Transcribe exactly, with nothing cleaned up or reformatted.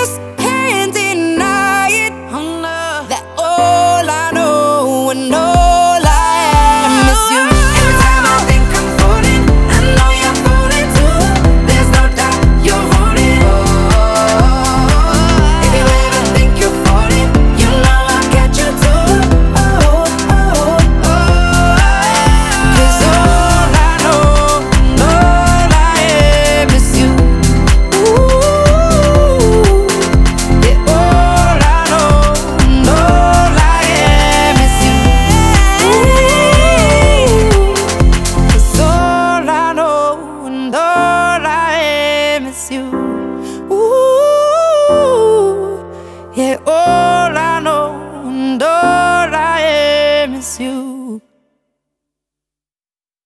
just can't deny it. Oh, no. That all I know and all I am is you. Every time I think I'm falling, I know you're falling too. There's no doubt you're falling. Oh, if you ever think you're falling, you know I'll catch you too. Oh, oh, oh, oh. 'Cause all I know and all I am is you. Ooh, yeah, all I know and all I am is you. Ooh, 'cause all I know and all I am is you. Ooh, yeah, all